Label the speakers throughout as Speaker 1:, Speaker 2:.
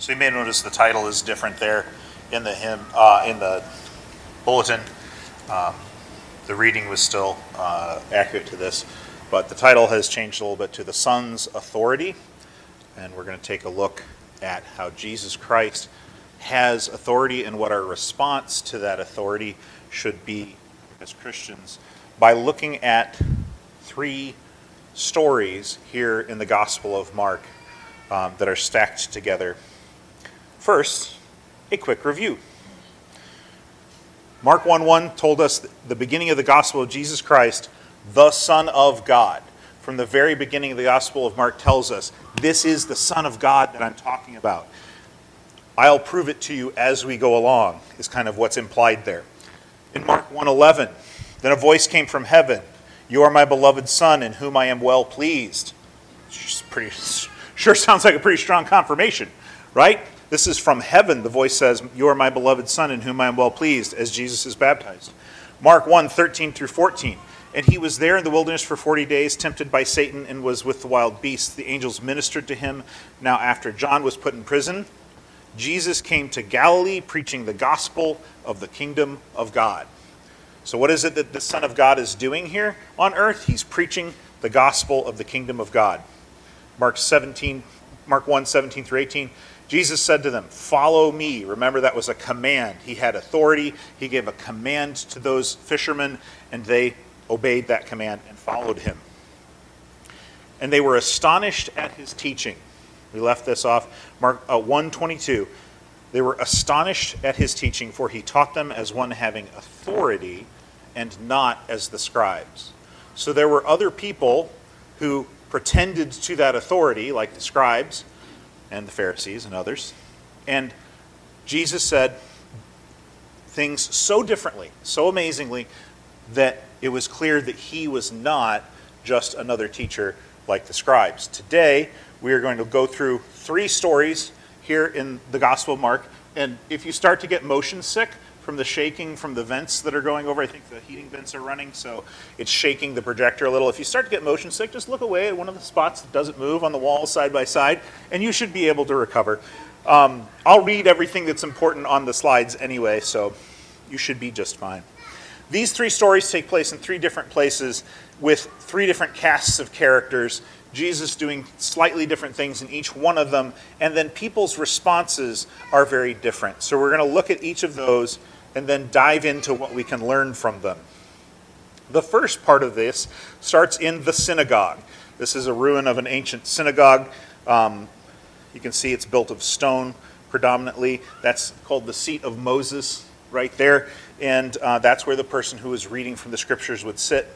Speaker 1: So you may notice the title is different there in the hymn, in the bulletin. The reading was still accurate to this, but the title has changed a little bit to The Son's Authority, and we're going to take a look at how Jesus Christ has authority and what our response to that authority should be as Christians by looking at three stories here in the Gospel of Mark that are stacked together. First, a quick review. Mark 1:1 told us the beginning of the gospel of Jesus Christ, the Son of God. From the very beginning of the Gospel of Mark tells us, this is the Son of God that I'm talking about. I'll prove it to you as we go along, is kind of what's implied there. In Mark 1:11, then a voice came from heaven, you are my beloved Son, in whom I am well pleased. Sure sounds like a pretty strong confirmation, right? This is from heaven. The voice says, you are my beloved Son, in whom I am well pleased, as Jesus is baptized. Mark 1:13 through 14. And he was there in the wilderness for 40 days, tempted by Satan, and was with the wild beasts. The angels ministered to him. Now after John was put in prison, Jesus came to Galilee, preaching the gospel of the kingdom of God. So what is it that the Son of God is doing here on earth? He's preaching the gospel of the kingdom of God. Mark 1:17 through 18. Jesus said to them, follow me. Remember, that was a command. He had authority. He gave a command to those fishermen, and they obeyed that command and followed him. And they were astonished at his teaching. We left this off. Mark 1:22. They were astonished at his teaching, for he taught them as one having authority and not as the scribes. So there were other people who pretended to that authority, like the scribes and the Pharisees and others. And Jesus said things so differently, so amazingly, that it was clear that he was not just another teacher like the scribes. Today, we are going to go through three stories here in the Gospel of Mark. And if you start to get motion sick from the shaking from the vents that are going over, I think the heating vents are running, so it's shaking the projector a little. If you start to get motion sick, just look away at one of the spots that doesn't move on the wall side by side, and you should be able to recover. I'll read everything that's important on the slides anyway, so you should be just fine. These three stories take place in three different places with three different casts of characters, Jesus doing slightly different things in each one of them, and then people's responses are very different. So we're going to look at each of those and then dive into what we can learn from them. The first part of this starts in the synagogue. This is a ruin of an ancient synagogue. You can see it's built of stone predominantly. That's called the seat of Moses right there. And that's where the person who is reading from the scriptures would sit.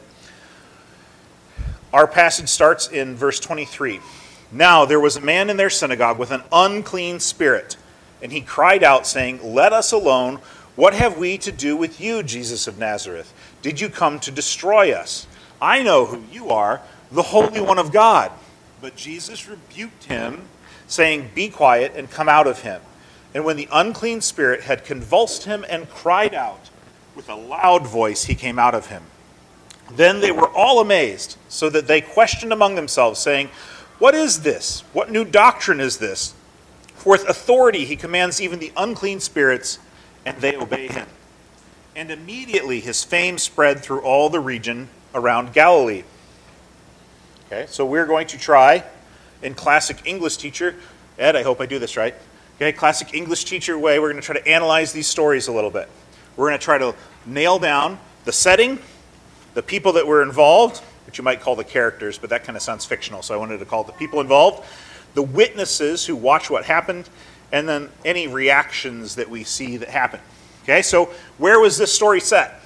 Speaker 1: Our passage starts in verse 23. Now there was a man in their synagogue with an unclean spirit, and he cried out, saying, let us alone. What have we to do with you, Jesus of Nazareth? Did you come to destroy us? I know who you are, the Holy One of God. But Jesus rebuked him, saying, be quiet and come out of him. And when the unclean spirit had convulsed him and cried out, with a loud voice he came out of him. Then they were all amazed, so that they questioned among themselves, saying, what is this? What new doctrine is this? For with authority he commands even the unclean spirits, and they obey him. And immediately his fame spread through all the region around Galilee. Okay, so we're going to try, in classic English teacher, Ed, I hope I do this right. Okay, classic English teacher way, we're going to try to analyze these stories a little bit. We're going to try to nail down the setting, the people that were involved, which you might call the characters, but that kind of sounds fictional, so I wanted to call it the people involved, the witnesses who watch what happened, and then any reactions that we see that happen. Okay, so where was this story set?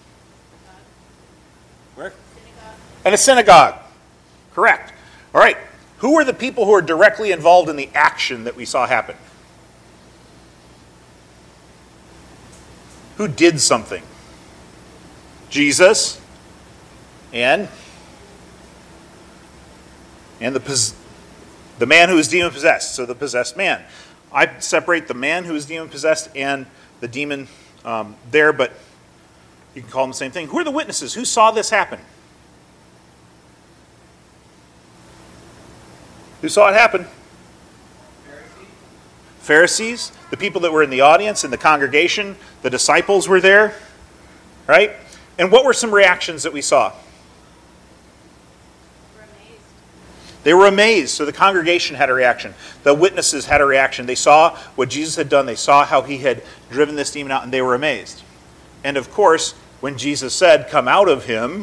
Speaker 1: Where? Synagogue. In a synagogue. Correct. All right. Who were the people who were directly involved in the action that we saw happen? Who did something? Jesus and the man who was demon possessed. So the possessed man. I separate the man who was demon possessed and the demon there, but you can call them the same thing. Who are the witnesses? Who saw this happen? Who saw it happen? Pharisees, the people that were in the audience, in the congregation, the disciples were there, right? And what were some reactions that we saw? They were amazed. So the congregation had a reaction. The witnesses had a reaction. They saw what Jesus had done. They saw how he had driven this demon out, and they were amazed. And of course, when Jesus said, "Come out of him,"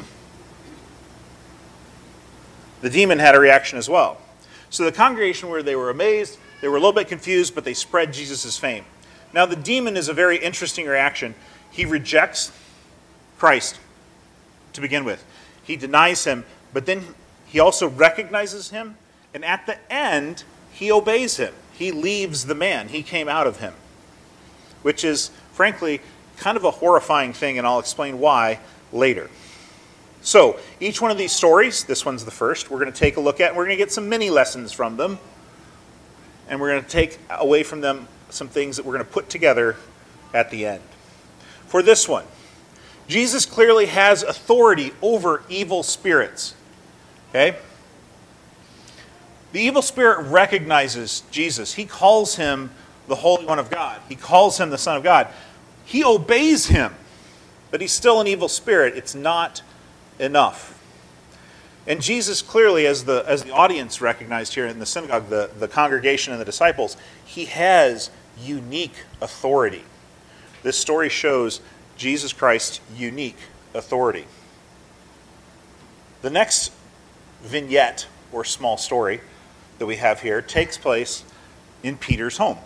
Speaker 1: the demon had a reaction as well. So the congregation they were amazed, they were a little bit confused, but they spread Jesus' fame. Now the demon is a very interesting reaction. He rejects Christ to begin with. He denies him, but then he also recognizes him, and at the end, he obeys him. He leaves the man. He came out of him, which is, frankly, kind of a horrifying thing, and I'll explain why later. So, each one of these stories, this one's the first, we're going to take a look at, and we're going to get some mini lessons from them, and we're going to take away from them some things that we're going to put together at the end. For this one, Jesus clearly has authority over evil spirits. Okay? The evil spirit recognizes Jesus. He calls him the Holy One of God. He calls him the Son of God. He obeys him, but he's still an evil spirit. It's not enough. And Jesus clearly, as the audience recognized here in the synagogue, the congregation and the disciples, he has unique authority. This story shows Jesus Christ's unique authority. The next vignette or small story that we have here takes place in Peter's home.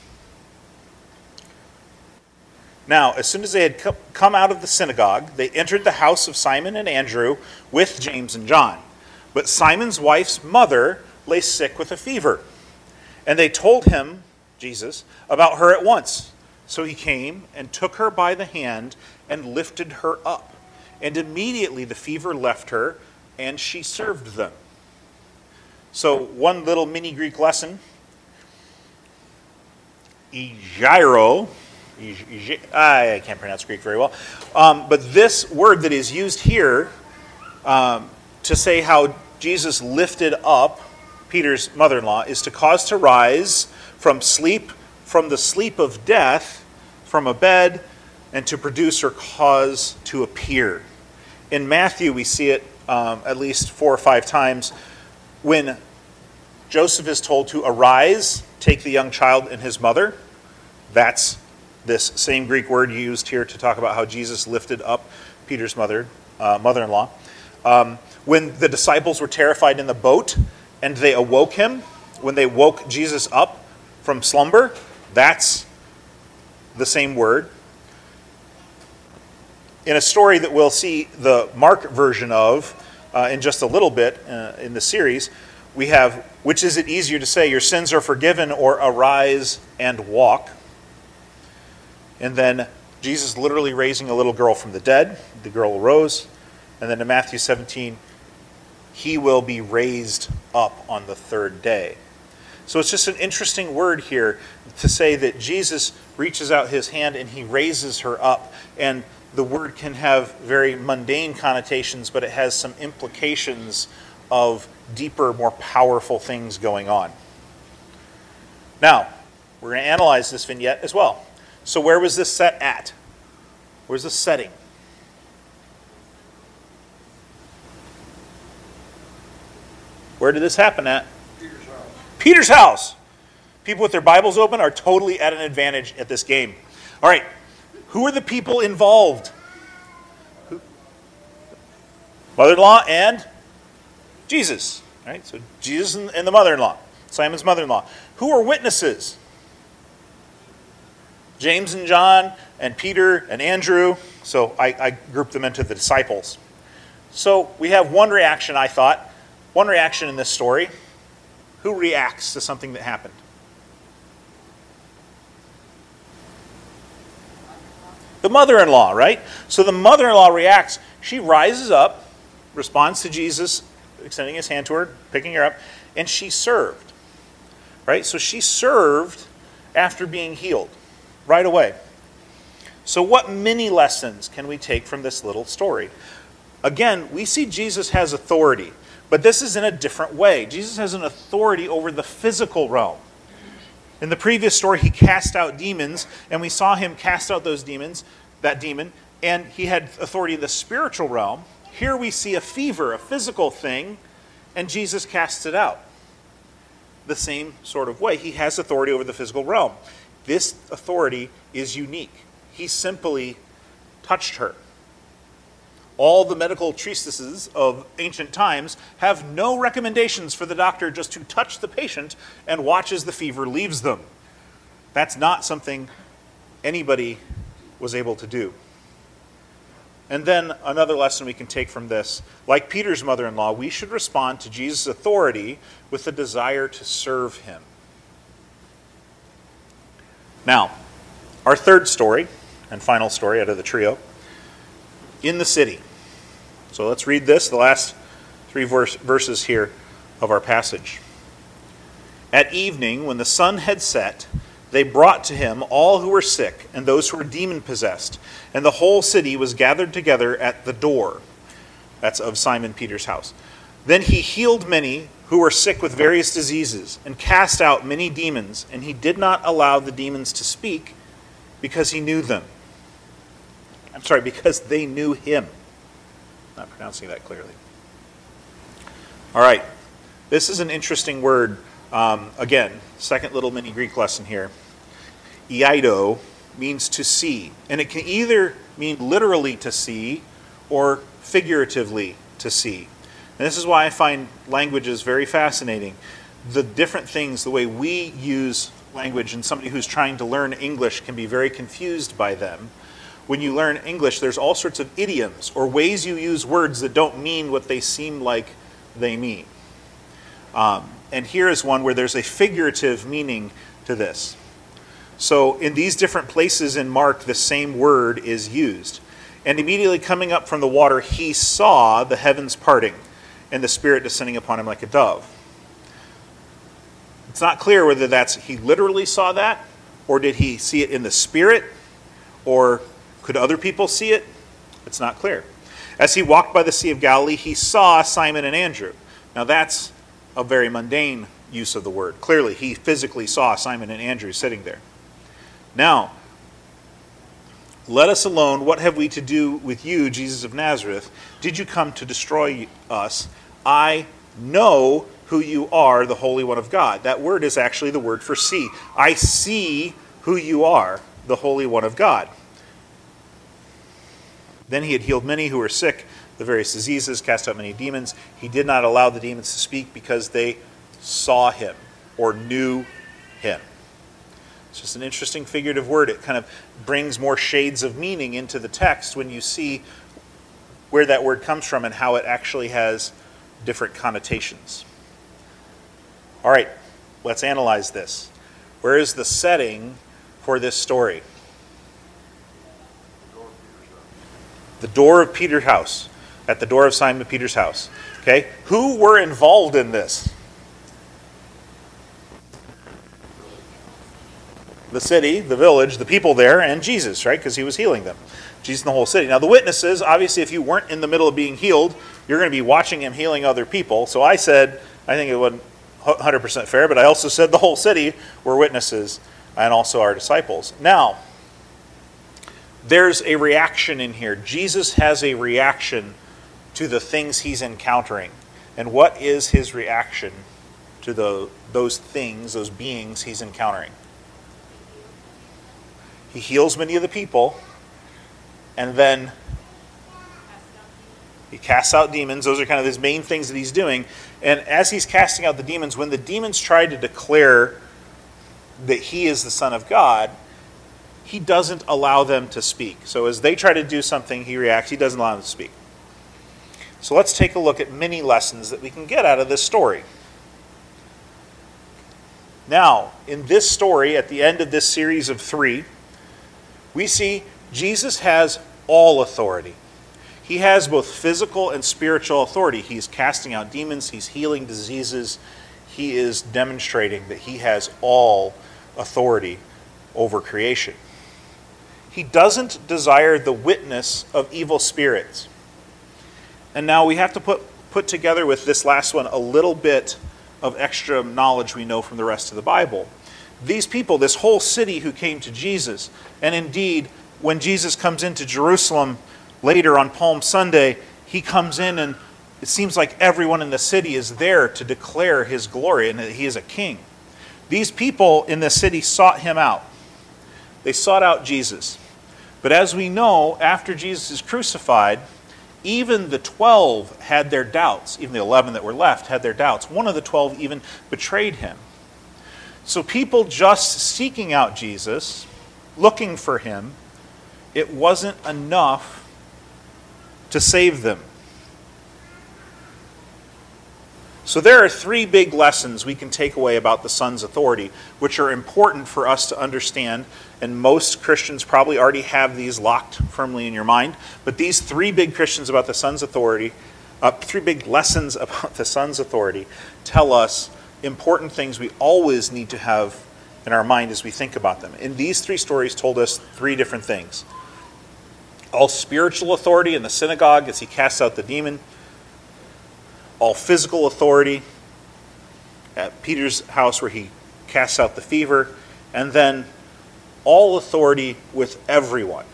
Speaker 1: Now, as soon as they had come out of the synagogue, they entered the house of Simon and Andrew with James and John. But Simon's wife's mother lay sick with a fever. And they told him, Jesus, about her at once. So he came and took her by the hand and lifted her up. And immediately the fever left her, and she served them. So one little mini Greek lesson. Egeiro, I can't pronounce Greek very well, but this word that is used here to say how Jesus lifted up Peter's mother-in-law is to cause to rise from the sleep of death, from a bed, and to produce or cause to appear. In Matthew, we see it at least 4 or 5 times when Joseph is told to arise, take the young child and his mother. That's this same Greek word used here to talk about how Jesus lifted up Peter's mother-in-law. When the disciples were terrified in the boat and they awoke him, when they woke Jesus up from slumber, that's the same word. In a story that we'll see the Mark version of in just a little bit in the series, we have, which is it easier to say, your sins are forgiven, or arise and walk? And then Jesus literally raising a little girl from the dead. The girl arose. And then in Matthew 17, he will be raised up on the 3rd day. So it's just an interesting word here to say that Jesus reaches out his hand and he raises her up. And the word can have very mundane connotations, but it has some implications of deeper, more powerful things going on. Now, we're going to analyze this vignette as well. So where was this set at? Where's the setting? Where did this happen at?
Speaker 2: Peter's house.
Speaker 1: Peter's house. People with their Bibles open are totally at an advantage at this game. All right. Who are the people involved? Mother-in-law and Jesus. All right. So Jesus and the mother-in-law. Simon's mother-in-law. Who are witnesses? James and John and Peter and Andrew. So I grouped them into the disciples. So we have one reaction, I thought. One reaction in this story. Who reacts to something that happened? The mother-in-law, right? So the mother-in-law reacts. She rises up, responds to Jesus, extending his hand to her, picking her up, and she served. Right? So she served after being healed. Right away. So what mini lessons can we take from this little story? Again, we see Jesus has authority, but this is in a different way. Jesus has an authority over the physical realm. In the previous story, he cast out demons, and we saw him cast out that demon, and he had authority in the spiritual realm. Here we see a fever, a physical thing, and Jesus casts it out. The same sort of way. He has authority over the physical realm. This authority is unique. He simply touched her. All the medical treatises of ancient times have no recommendations for the doctor just to touch the patient and watch as the fever leaves them. That's not something anybody was able to do. And then another lesson we can take from this, like Peter's mother-in-law, we should respond to Jesus' authority with a desire to serve him. Now, our third story and final story out of the trio, in the city. So let's read this, the last three verses here of our passage. At evening, when the sun had set, they brought to him all who were sick and those who were demon-possessed, and the whole city was gathered together at the door. That's of Simon Peter's house. Then he healed many who were sick with various diseases and cast out many demons, and he did not allow the demons to speak because he knew them. Because they knew him. Not pronouncing that clearly. All right. This is an interesting word. Again, second little mini Greek lesson here. Iaido means to see. And it can either mean literally to see or figuratively to see. And this is why I find languages very fascinating. The different things, the way we use language, and somebody who's trying to learn English can be very confused by them. When you learn English, there's all sorts of idioms or ways you use words that don't mean what they seem like they mean. And here is one where there's a figurative meaning to this. So in these different places in Mark, the same word is used. And immediately coming up from the water, he saw the heavens parting and the Spirit descending upon him like a dove. It's not clear whether that's he literally saw that, or did he see it in the Spirit, or could other people see it? It's not clear. As he walked by the Sea of Galilee, he saw Simon and Andrew. Now that's a very mundane use of the word. Clearly, he physically saw Simon and Andrew sitting there. Now, let us alone. What have we to do with you, Jesus of Nazareth? Did you come to destroy us? I know who you are, the Holy One of God. That word is actually the word for see. I see who you are, the Holy One of God. Then he had healed many who were sick, the various diseases, cast out many demons. He did not allow the demons to speak because they saw him or knew him. It's just an interesting figurative word. It kind of brings more shades of meaning into the text when you see where that word comes from and how it actually has different connotations. All right, let's analyze this. Where is the setting for this story? The door of Peter's house. At the door of Simon Peter's house. Okay? Who were involved in this? The city, the village, the people there, and Jesus, right? Because he was healing them. Jesus and the whole city. Now the witnesses, obviously if you weren't in the middle of being healed, you're going to be watching him healing other people. So I said, I think it wasn't 100% fair, but I also said the whole city were witnesses and also our disciples. Now, there's a reaction in here. Jesus has a reaction to the things he's encountering. And what is his reaction to those things, those beings he's encountering? He heals many of the people, and then he casts out demons. Those are kind of his main things that he's doing. And as he's casting out the demons, when the demons try to declare that he is the Son of God, he doesn't allow them to speak. So as they try to do something, he reacts. He doesn't allow them to speak. So let's take a look at many lessons that we can get out of this story. Now, in this story, at the end of this series of 3, we see Jesus has all authority. He has both physical and spiritual authority. He's casting out demons. He's healing diseases. He is demonstrating that he has all authority over creation. He doesn't desire the witness of evil spirits. And now we have to put together with this last one a little bit of extra knowledge we know from the rest of the Bible. These people, this whole city who came to Jesus, and indeed, when Jesus comes into Jerusalem later on Palm Sunday, he comes in and it seems like everyone in the city is there to declare his glory and that he is a king. These people in the city sought him out. They sought out Jesus. But as we know, after Jesus is crucified, even the 12 had their doubts. Even the 11 that were left had their doubts. One of the 12 even betrayed him. So people just seeking out Jesus, looking for him, it wasn't enough to save them. So there are three big lessons we can take away about the Son's authority, which are important for us to understand, and most Christians probably already have these locked firmly in your mind. But these three big Christians about the Son's authority, three big lessons about the Son's authority, tell us important things we always need to have in our mind as we think about them. And these three stories told us three different things. All spiritual authority in the synagogue as he casts out the demon. All physical authority at Peter's house where he casts out the fever, and then all authority with everyone.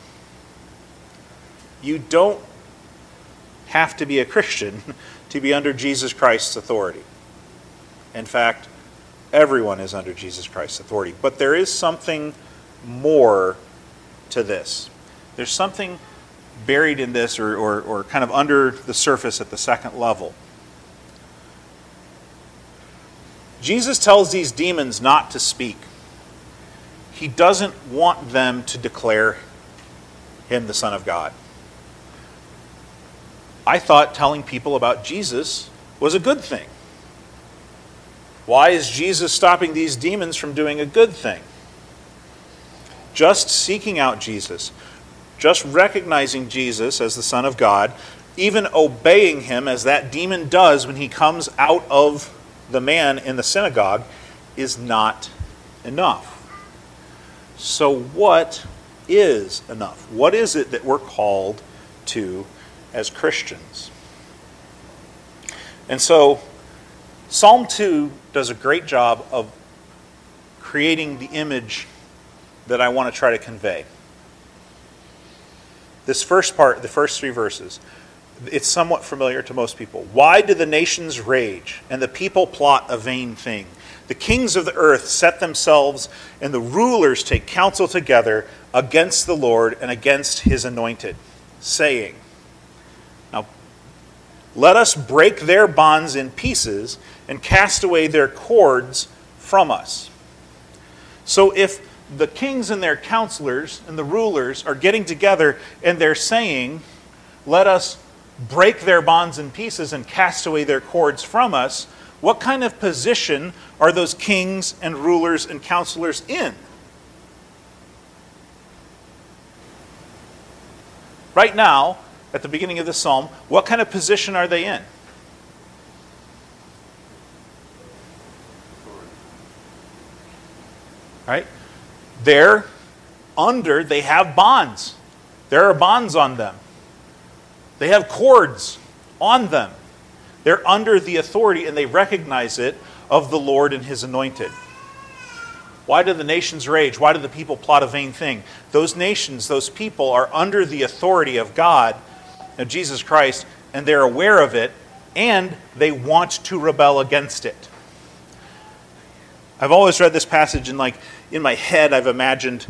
Speaker 1: You don't have to be a Christian to be under Jesus Christ's authority. In fact, everyone is under Jesus Christ's authority. But there is something more to this. There's something buried in this or kind of under the surface at the second level. Jesus tells these demons not to speak. He doesn't want them to declare him the Son of God. I thought telling people about Jesus was a good thing. Why is Jesus stopping these demons from doing a good thing? Just seeking out Jesus, just recognizing Jesus as the Son of God, even obeying him as that demon does when he comes out of the man in the synagogue, is not enough. So what is enough? What is it that we're called to as Christians? And so Psalm 2 does a great job of creating the image that I want to try to convey. This first part, the first three verses, it's somewhat familiar to most people. Why do the nations rage and the people plot a vain thing? The kings of the earth set themselves and the rulers take counsel together against the Lord and against his anointed, saying, now, let us break their bonds in pieces and cast away their cords from us. So if the kings and their counselors and the rulers are getting together and they're saying, let us break their bonds in pieces and cast away their cords from us, what kind of position are those kings and rulers and counselors in? Right now, at the beginning of the psalm, what kind of position are they in? Right? They have bonds. There are bonds on them. They have cords on them. They're under the authority and they recognize it of the Lord and his anointed. Why do the nations rage? Why do the people plot a vain thing? Those nations, those people are under the authority of God, of Jesus Christ, and they're aware of it, and they want to rebel against it. I've always read this passage and in my head I've imagined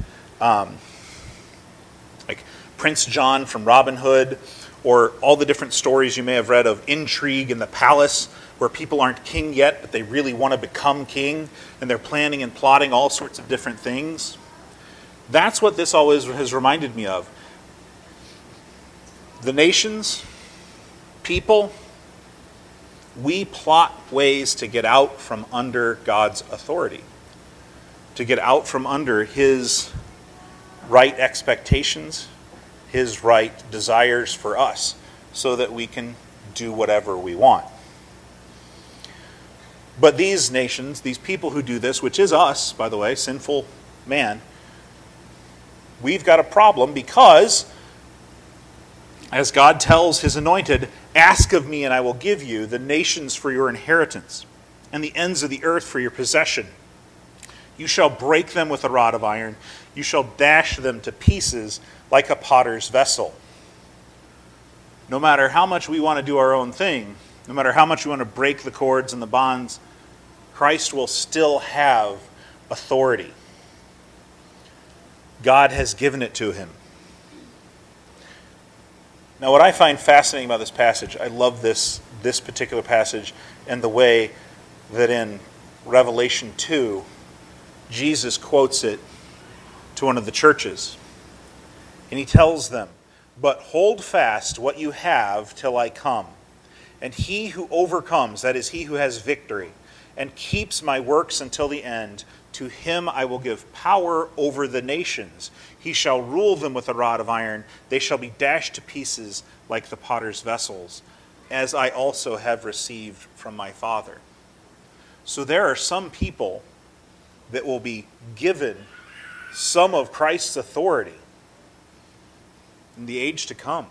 Speaker 1: Prince John from Robin Hood, or all the different stories you may have read of intrigue in the palace where people aren't king yet, but they really want to become king, and they're planning and plotting all sorts of different things. That's what this always has reminded me of. The nations, people, we plot ways to get out from under God's authority, to get out from under his right expectations, his right desires for us, so that we can do whatever we want. But these nations, these people who do this, which is us, by the way, sinful man, we've got a problem because, as God tells his anointed, ask of me and I will give you the nations for your inheritance and the ends of the earth for your possession. You shall break them with a rod of iron. You shall dash them to pieces like a potter's vessel. No matter how much we want to do our own thing, no matter how much we want to break the cords and the bonds, Christ will still have authority. God has given it to him. Now, what I find fascinating about this passage, I love this particular passage and the way that in Revelation 2, Jesus quotes it to one of the churches. And he tells them, "But hold fast what you have till I come. And he who overcomes, that is, he who has victory, and keeps my works until the end, to him I will give power over the nations. He shall rule them with a rod of iron. They shall be dashed to pieces like the potter's vessels, as I also have received from my Father." So there are some people that will be given some of Christ's authority in the age to come.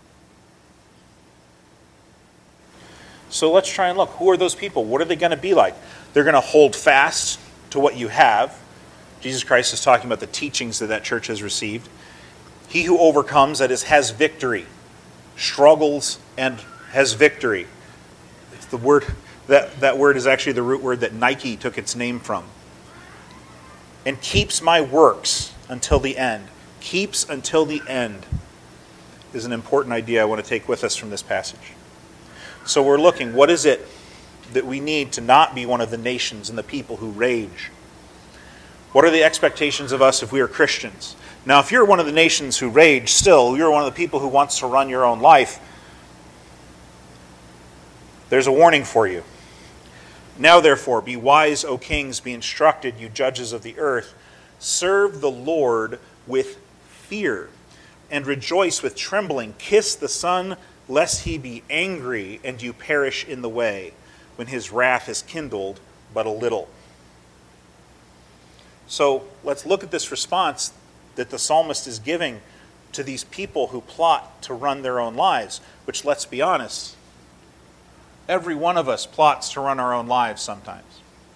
Speaker 1: So let's try and look. Who are those people? What are they going to be like? They're going to hold fast to what you have. Jesus Christ is talking about the teachings that church has received. He who overcomes, that is, has victory, struggles and has victory. It's the word that word is actually the root word that Nike took its name from. And keeps my works until the end. Keeps until the end is an important idea I want to take with us from this passage. So we're looking, what is it that we need to not be one of the nations and the people who rage? What are the expectations of us if we are Christians? Now, if you're one of the nations who rage still, you're one of the people who wants to run your own life, there's a warning for you. "Now, therefore, be wise, O kings, be instructed, you judges of the earth. Serve the Lord with fear, and rejoice with trembling. Kiss the Son, lest he be angry, and you perish in the way, when his wrath is kindled but a little." So let's look at this response that the psalmist is giving to these people who plot to run their own lives, which, let's be honest, every one of us plots to run our own lives sometimes.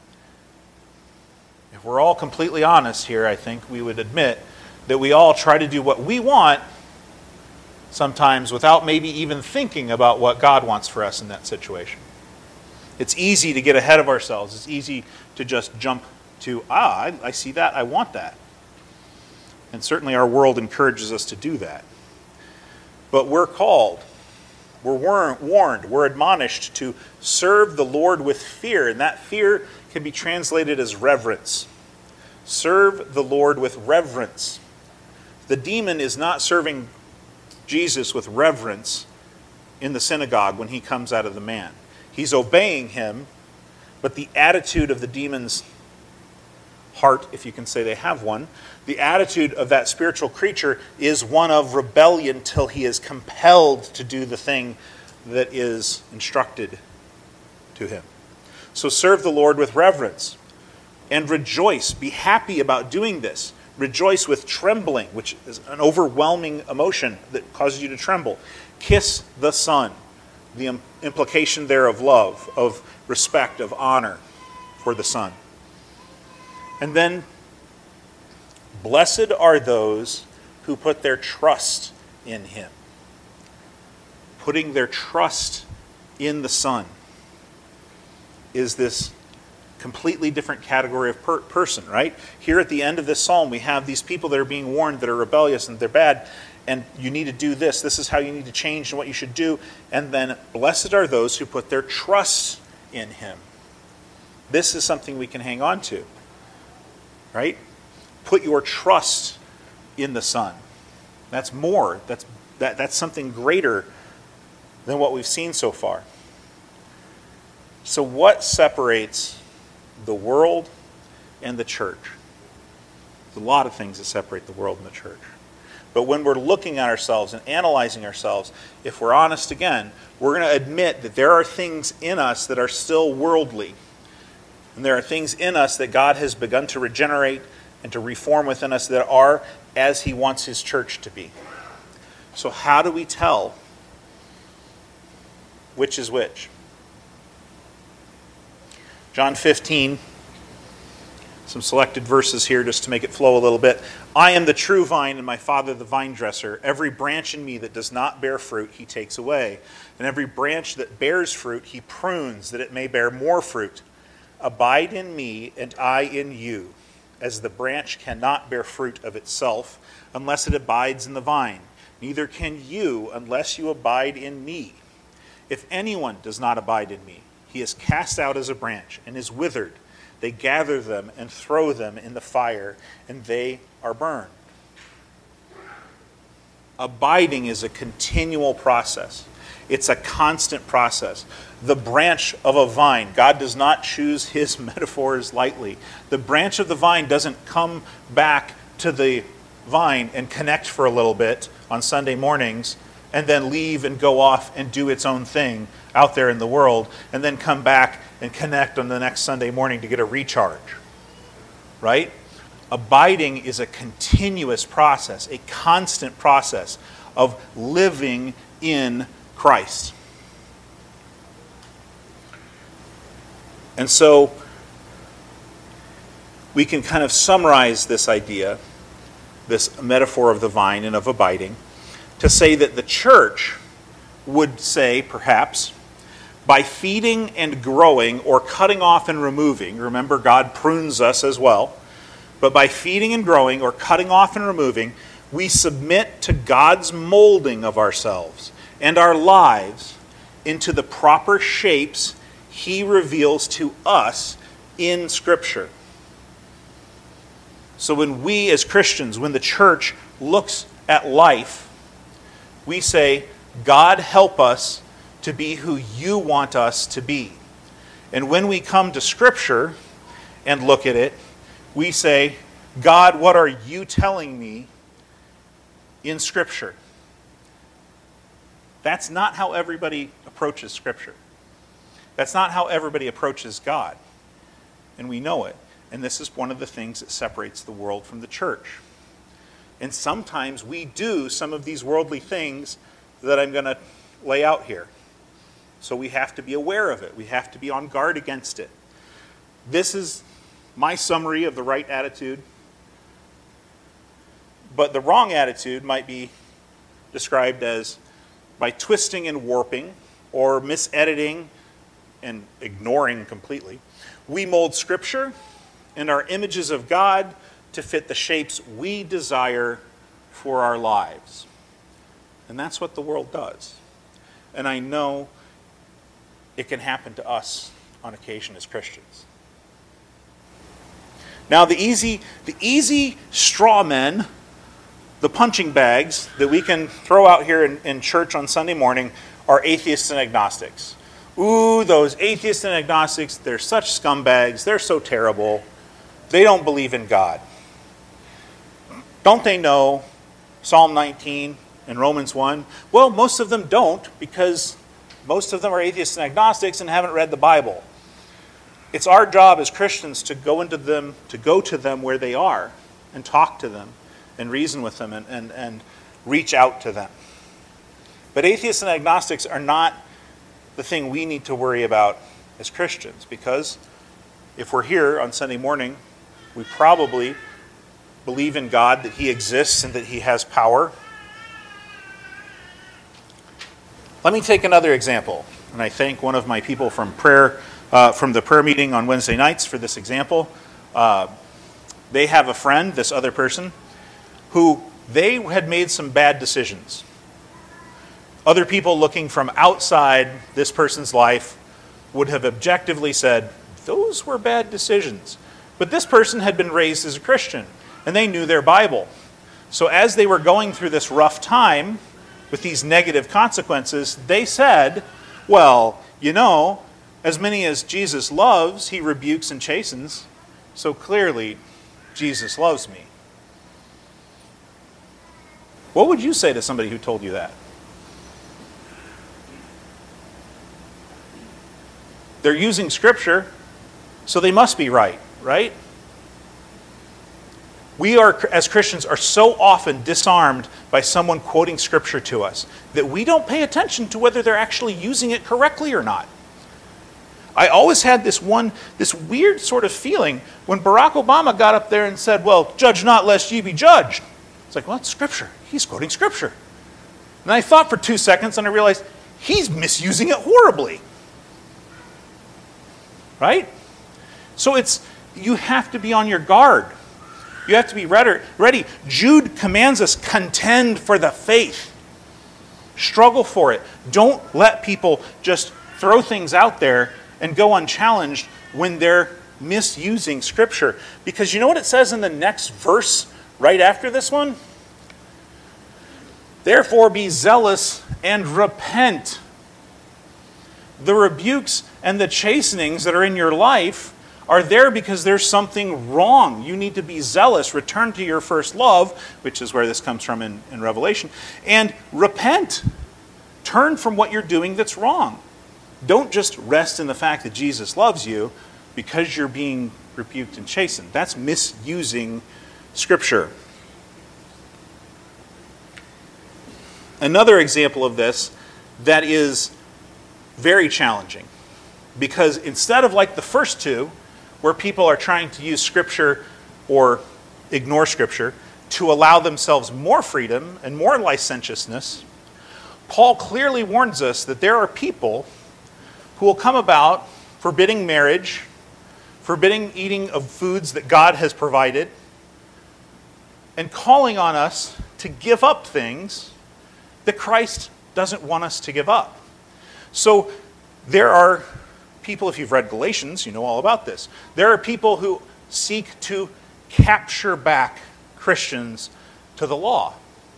Speaker 1: If we're all completely honest here, I think we would admit that we all try to do what we want sometimes without maybe even thinking about what God wants for us in that situation. It's easy to get ahead of ourselves. It's easy to just jump to, I see that, I want that. And certainly our world encourages us to do that. But we're called, we're warned, we're admonished to serve the Lord with fear. And that fear can be translated as reverence. Serve the Lord with reverence. The demon is not serving Jesus with reverence in the synagogue when he comes out of the man. He's obeying him, but the attitude of the demon's heart, if you can say they have one, the attitude of that spiritual creature is one of rebellion till he is compelled to do the thing that is instructed to him. So serve the Lord with reverence and rejoice. Be happy about doing this. Rejoice with trembling, which is an overwhelming emotion that causes you to tremble. Kiss the Son. The implication there of love, of respect, of honor for the Son. And then, blessed are those who put their trust in him. Putting their trust in the Son is this completely different category of person, right? Here at the end of this psalm, we have these people that are being warned that are rebellious and they're bad, and you need to do this. This is how you need to change and what you should do. And then, blessed are those who put their trust in him. This is something we can hang on to, right? Put your trust in the Son. That's more. That's something greater than what we've seen so far. So what separates the world and the church? There's a lot of things that separate the world and the church. But when we're looking at ourselves and analyzing ourselves, if we're honest again, we're going to admit that there are things in us that are still worldly. And there are things in us that God has begun to regenerate and to reform within us that are as he wants his church to be. So how do we tell which is which? John 15 Some selected verses here just to make it flow a little bit. I am the true vine, and my Father the vine dresser. Every branch in me that does not bear fruit, he takes away. And every branch that bears fruit, he prunes, that it may bear more fruit. Abide in me, and I in you, as the branch cannot bear fruit of itself, unless it abides in the vine. Neither can you, unless you abide in me. If anyone does not abide in me, he is cast out as a branch, and is withered. They gather them and throw them in the fire, and they are burned. Abiding is a continual process. It's a constant process. The branch of a vine, God does not choose his metaphors lightly. The branch of the vine doesn't come back to the vine and connect for a little bit on Sunday mornings and then leave and go off and do its own thing out there in the world, and then come back and connect on the next Sunday morning to get a recharge. Right? Abiding is a continuous process, a constant process of living in Christ. And so we can kind of summarize this idea, this metaphor of the vine and of abiding, to say that the church would say, perhaps, by feeding and growing or cutting off and removing, remember God prunes us as well, but by feeding and growing or cutting off and removing, we submit to God's molding of ourselves and our lives into the proper shapes he reveals to us in Scripture. So when we as Christians, when the church looks at life, we say, God, help us to be who you want us to be. And when we come to Scripture and look at it, we say, God, what are you telling me in Scripture? That's not how everybody approaches Scripture. That's not how everybody approaches God. And we know it. And this is one of the things that separates the world from the church. And sometimes we do some of these worldly things that I'm going to lay out here. So we have to be aware of it. We have to be on guard against it. This is my summary of the right attitude. But the wrong attitude might be described as by twisting and warping or misediting and ignoring completely. We mold Scripture and our images of God to fit the shapes we desire for our lives. And that's what the world does. And I know it can happen to us on occasion as Christians. Now the easy straw men, the punching bags that we can throw out here in church on Sunday morning are atheists and agnostics. Ooh, those atheists and agnostics, they're such scumbags, they're so terrible. They don't believe in God. Don't they know Psalm 19 and Romans 1? Well, most of them don't, because most of them are atheists and agnostics and haven't read the Bible. It's our job as Christians to go to them where they are and talk to them and reason with them and reach out to them. But atheists and agnostics are not the thing we need to worry about as Christians, because if we're here on Sunday morning, we probably believe in God, that he exists and that he has power. Let me take another example, and I thank one of my people from the prayer meeting on Wednesday nights for this example. They have a friend, this other person, who they had made some bad decisions. Other people looking from outside this person's life would have objectively said, those were bad decisions. But this person had been raised as a Christian, and they knew their Bible. So as they were going through this rough time with these negative consequences, they said, well, you know, as many as Jesus loves, he rebukes and chastens. So clearly, Jesus loves me. What would you say to somebody who told you that? They're using Scripture, so they must be right? We are, as Christians, are so often disarmed by someone quoting Scripture to us that we don't pay attention to whether they're actually using it correctly or not. I always had this weird sort of feeling when Barack Obama got up there and said, well, judge not lest ye be judged. It's like, well, it's Scripture. He's quoting Scripture. And I thought for 2 seconds and I realized he's misusing it horribly. Right? So you have to be on your guard. You have to be ready. Jude commands us, contend for the faith. Struggle for it. Don't let people just throw things out there and go unchallenged when they're misusing Scripture. Because you know what it says in the next verse right after this one? Therefore be zealous and repent. The rebukes and the chastenings that are in your life are there because there's something wrong. You need to be zealous, return to your first love, which is where this comes from in Revelation, and repent. Turn from what you're doing that's wrong. Don't just rest in the fact that Jesus loves you because you're being rebuked and chastened. That's misusing Scripture. Another example of this that is very challenging, because instead of like the first two, where people are trying to use Scripture or ignore Scripture to allow themselves more freedom and more licentiousness, Paul clearly warns us that there are people who will come about forbidding marriage, forbidding eating of foods that God has provided, and calling on us to give up things that Christ doesn't want us to give up. So there are people, if you've read Galatians, you know all about this. There are people who seek to capture back Christians to the law.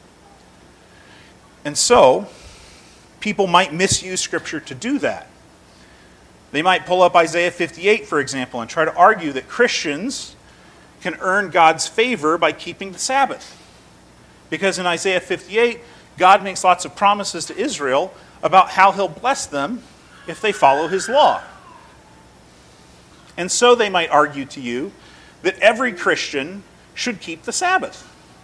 Speaker 1: And so, people might misuse Scripture to do that. They might pull up Isaiah 58, for example, and try to argue that Christians can earn God's favor by keeping the Sabbath. Because in Isaiah 58, God makes lots of promises to Israel about how he'll bless them if they follow his law. And so they might argue to you that every Christian should keep the Sabbath.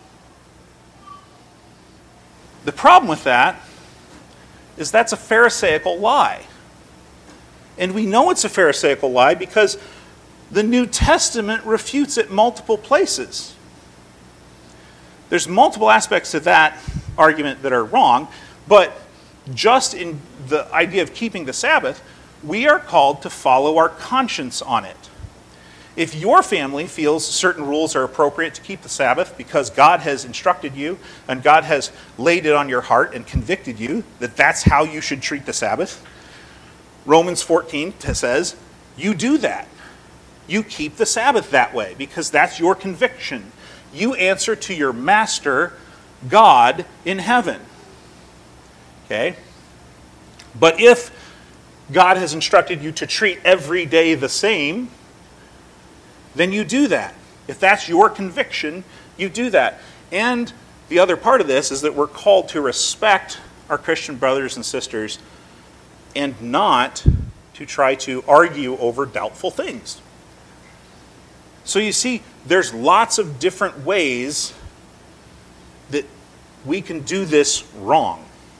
Speaker 1: The problem with that is that's a Pharisaical lie. And we know it's a Pharisaical lie because the New Testament refutes it multiple places. There's multiple aspects to that argument that are wrong, but just in the idea of keeping the Sabbath, we are called to follow our conscience on it. If your family feels certain rules are appropriate to keep the Sabbath because God has instructed you and God has laid it on your heart and convicted you that that's how you should treat the Sabbath, Romans 14 says, you do that. You keep the Sabbath that way because that's your conviction. You answer to your master, God in heaven. Okay? But if God has instructed you to treat every day the same, then you do that. If that's your conviction, you do that. And the other part of this is that we're called to respect our Christian brothers and sisters and not to try to argue over doubtful things. So you see, there's lots of different ways that we can do this wrong.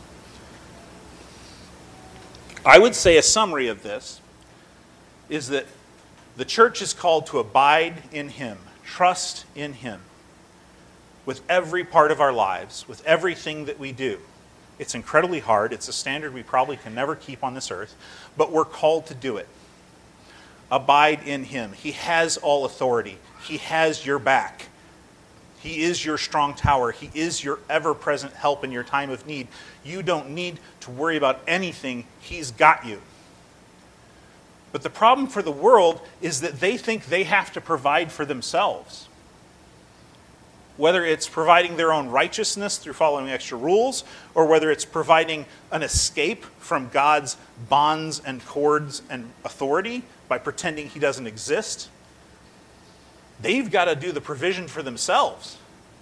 Speaker 1: I would say a summary of this is that the church is called to abide in Him, trust in Him, with every part of our lives, with everything that we do. It's incredibly hard. It's a standard we probably can never keep on this earth, but we're called to do it. Abide in Him. He has all authority. He has your back. He is your strong tower. He is your ever-present help in your time of need. You don't need to worry about anything. He's got you. But the problem for the world is that they think they have to provide for themselves. Whether it's providing their own righteousness through following extra rules, or whether it's providing an escape from God's bonds and cords and authority by pretending He doesn't exist, they've got to do the provision for themselves.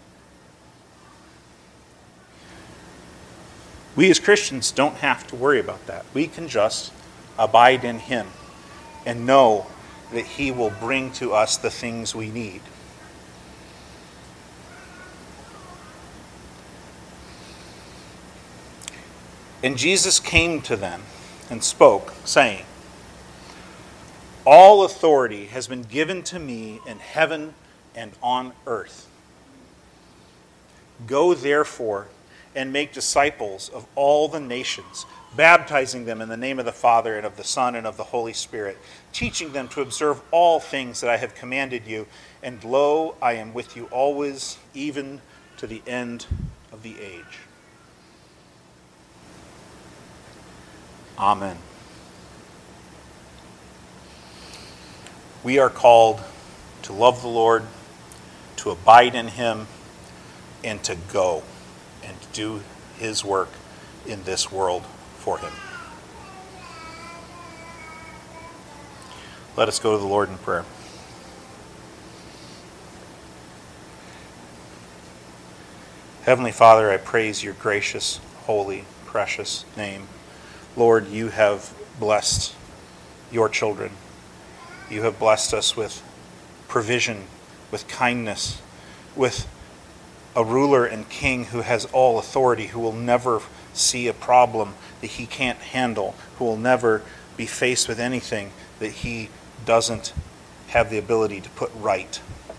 Speaker 1: We as Christians don't have to worry about that. We can just abide in Him and know that He will bring to us the things we need. And Jesus came to them and spoke, saying, All authority has been given to me in heaven and on earth. Go therefore and make disciples of all the nations, baptizing them in the name of the Father and of the Son and of the Holy Spirit, teaching them to observe all things that I have commanded you. And lo, I am with you always, even to the end of the age. Amen. We are called to love the Lord, to abide in him, and to go and do his work in this world for him. Let us go to the Lord in prayer. Heavenly Father, I praise your gracious, holy, precious name. Lord, you have blessed your children. You have blessed us with provision, with kindness, with a ruler and king who has all authority, who will never see a problem that he can't handle, who will never be faced with anything that he doesn't have the ability to put right.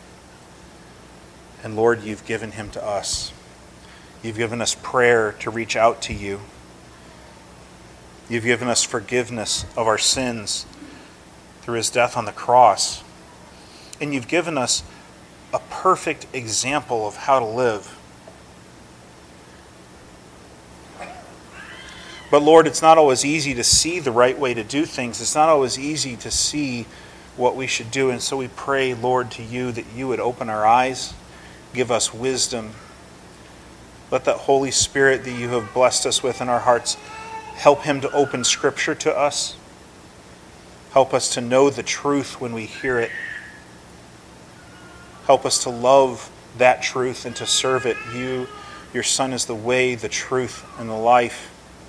Speaker 1: And Lord, you've given him to us. You've given us prayer to reach out to you. You've given us forgiveness of our sins through his death on the cross. And you've given us a perfect example of how to live. But Lord, it's not always easy to see the right way to do things. It's not always easy to see what we should do. And so we pray, Lord, to you that you would open our eyes, give us wisdom. Let that Holy Spirit that you have blessed us with in our hearts, help him to open Scripture to us. Help us to know the truth when we hear it. Help us to love that truth and to serve it. You, your Son, is the way, the truth, and the life.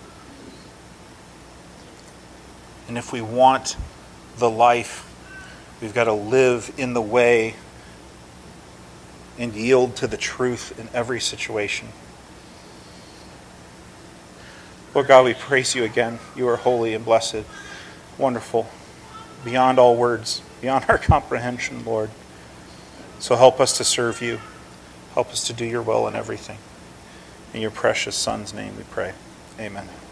Speaker 1: And if we want the life, we've got to live in the way and yield to the truth in every situation. Lord God, we praise you again. You are holy and blessed, wonderful, beyond all words, beyond our comprehension, Lord. So help us to serve you. Help us to do your will in everything. In your precious Son's name we pray. Amen.